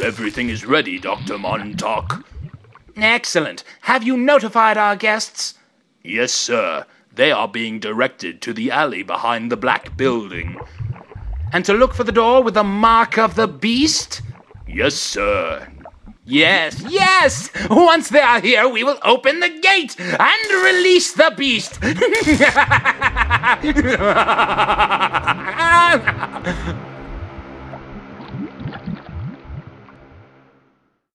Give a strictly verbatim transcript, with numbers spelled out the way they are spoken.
Everything is ready, Doctor Montauk. Excellent. Have you notified our guests? Yes, sir. They are being directed to the alley behind the black building. And to look for the door with the mark of the beast? Yes, sir. Yes, yes! Once they are here, we will open the gate and release the beast!